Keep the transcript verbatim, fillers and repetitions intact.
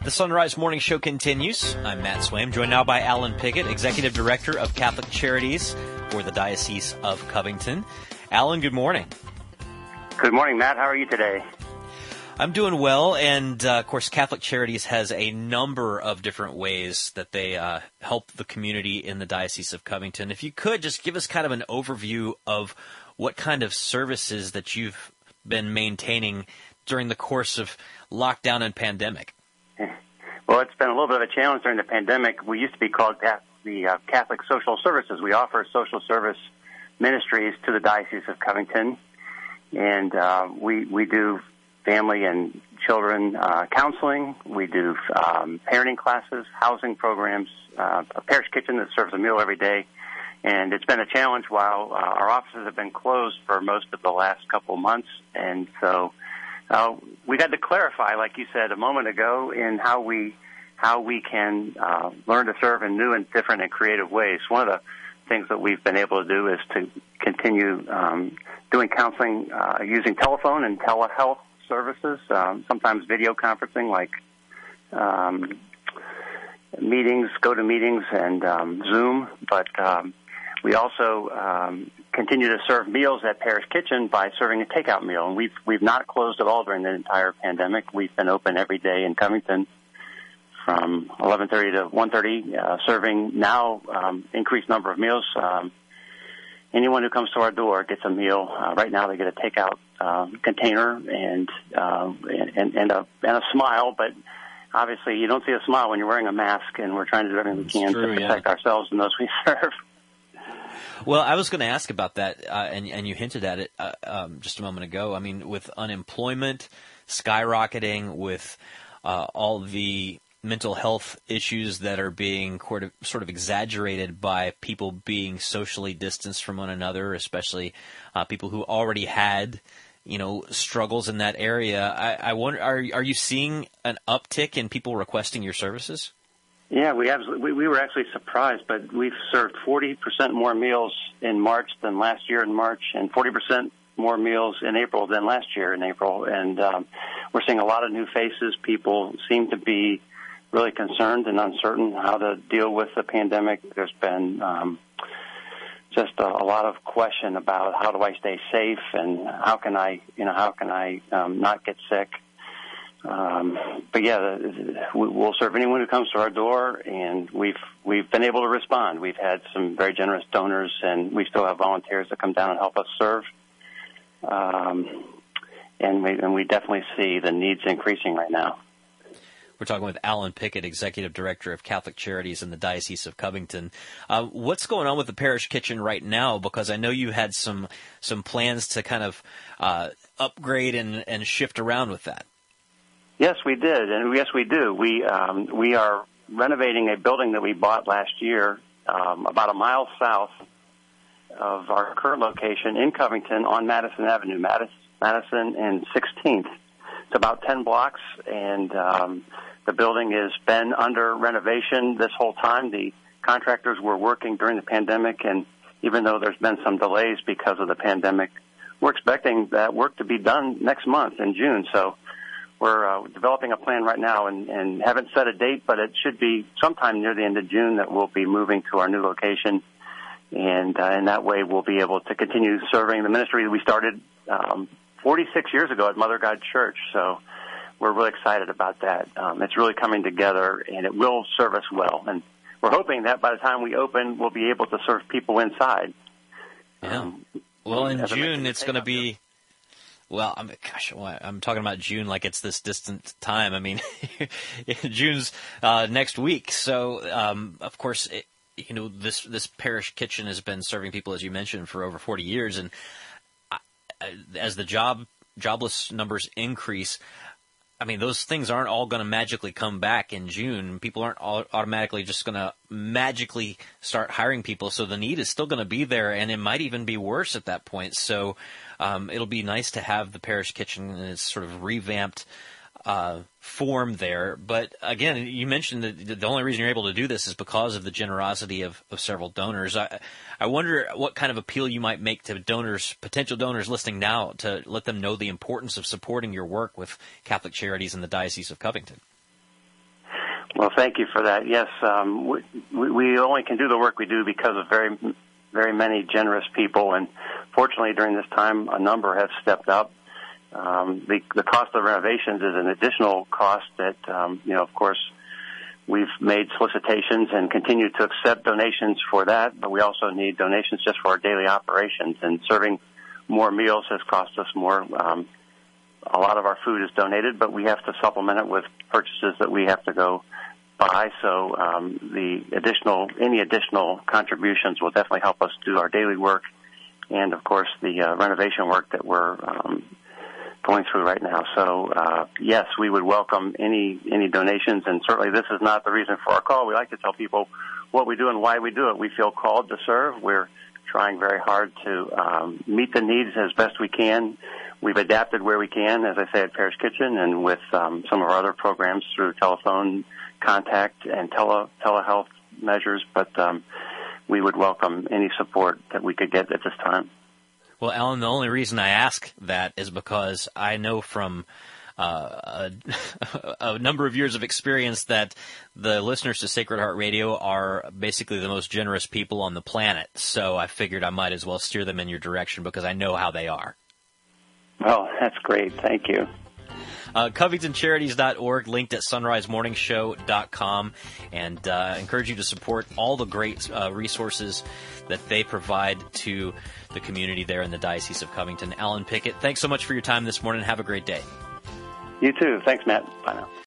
The Sunrise Morning Show continues. I'm Matt Swaim, joined now by Alan Pickett, Executive Director of Catholic Charities for the Diocese of Covington. Alan, good morning. Good morning, Matt. How are you today? I'm doing well, and uh, of course, Catholic Charities has a number of different ways that they uh, help the community in the Diocese of Covington. If you could, just give us kind of an overview of what kind of services that you've been maintaining during the course of lockdown and pandemic. Well, it's been a little bit of a challenge during the pandemic. We used to be called the uh, Catholic Social Services. We offer social service ministries to the Diocese of Covington, and uh, we we do family and children uh, counseling. We do um, parenting classes, housing programs, uh, a parish kitchen that serves a meal every day. And it's been a challenge while uh, our offices have been closed for most of the last couple of months, and so Uh, we had to clarify, like you said a moment ago, in how we how we can uh, learn to serve in new and different and creative ways. One of the things that we've been able to do is to continue um, doing counseling uh, using telephone and telehealth services, um, sometimes video conferencing, like um, meetings, go-to-meetings, and um, Zoom. But um, we also um, continue to serve meals at Parish Kitchen by serving a takeout meal. And we've we've not closed at all during the entire pandemic. We've been open every day in Covington from eleven thirty to one thirty, uh, serving now um, increased number of meals. Um, anyone who comes to our door gets a meal. Uh, right now they get a takeout uh, container and, uh, and and a and a smile, but obviously you don't see a smile when you're wearing a mask, and we're trying to do everything we can true, to protect yeah. ourselves and those we serve. Well, I was going to ask about that, uh, and, and you hinted at it uh, um, just a moment ago. I mean, with unemployment skyrocketing, with uh, all the mental health issues that are being sort of, sort of exaggerated by people being socially distanced from one another, especially uh, people who already had, you know, struggles in that area. I, I wonder, are are you seeing an uptick in people requesting your services? Yeah, we absolutely we, we were actually surprised, but we've served forty percent more meals in March than last year in March, and forty percent more meals in April than last year in April. And um, we're seeing a lot of new faces. People seem to be really concerned and uncertain how to deal with the pandemic. There's been um, just a, a lot of question about how do I stay safe and how can I, you know, how can I um, not get sick. Um, but yeah, we'll serve anyone who comes to our door, and we've we've been able to respond. We've had some very generous donors, and we still have volunteers that come down and help us serve. Um, and we and we definitely see the needs increasing right now. We're talking with Alan Pickett, Executive Director of Catholic Charities in the Diocese of Covington. Uh, what's going on with the Parish Kitchen right now? Because I know you had some some plans to kind of uh, upgrade and, and shift around with that. Yes, we did, and yes, we do. We um, we are renovating a building that we bought last year, um, about a mile south of our current location in Covington on Madison Avenue, Madison, Madison and sixteenth. It's about ten blocks, and um, the building has been under renovation this whole time. The contractors were working during the pandemic, and even though there's been some delays because of the pandemic, we're expecting that work to be done next month in June. So we're uh, developing a plan right now and, and haven't set a date, but it should be sometime near the end of June that we'll be moving to our new location. And uh, in that way, we'll be able to continue serving the ministry that we started um, forty-six years ago at Mother God Church. So we're really excited about that. Um, it's really coming together, and it will serve us well. And we're hoping that by the time we open, we'll be able to serve people inside. Yeah. Um, well, in June, it's going to be... Well, I'm, gosh, I'm talking about June like it's this distant time. I mean, June's uh, next week. So, um, of course, it, you know, this this parish kitchen has been serving people, as you mentioned, for over forty years. And I, as the job jobless numbers increase, I mean, those things aren't all going to magically come back in June. People aren't all automatically just going to magically start hiring people. So the need is still going to be there, and it might even be worse at that point. So um, it'll be nice to have the parish kitchen in its sort of revamped uh, form there. But again, you mentioned that the only reason you're able to do this is because of the generosity of, of several donors. I, I wonder what kind of appeal you might make to donors, potential donors listening now, to let them know the importance of supporting your work with Catholic Charities in the Diocese of Covington. Well, thank you for that. Yes, um, we, we only can do the work we do because of very, very many generous people, and fortunately during this time a number have stepped up. Um, the, the cost of renovations is an additional cost that, um, you know, of course, we've made solicitations and continue to accept donations for that, but we also need donations just for our daily operations, and serving more meals has cost us more. Um, a lot of our food is donated, but we have to supplement it with purchases that we have to go buy, so um, the additional, any additional contributions will definitely help us do our daily work, and of course the uh, renovation work that we're um, going through right now. So uh, yes, we would welcome any any donations, and certainly this is not the reason for our call. We like to tell people what we do and why we do it. We feel called to serve. We're trying very hard to um, meet the needs as best we can. We've adapted where we can, as I say, at Parish Kitchen, and with um, some of our other programs through telephone contact and tele telehealth measures, but um, we would welcome any support that we could get at this time. Well, Alan, the only reason I ask that is because I know from uh, a, a number of years of experience that the listeners to Sacred Heart Radio are basically the most generous people on the planet. So I figured I might as well steer them in your direction because I know how they are. Well, that's great. Thank you. Uh, Covington Charities dot org, linked at sunrise morning show dot com, and uh, I encourage you to support all the great uh, resources that they provide to the community there in the Diocese of Covington. Alan Pickett, thanks so much for your time this morning. Have a great day. You too. Thanks, Matt. Bye now.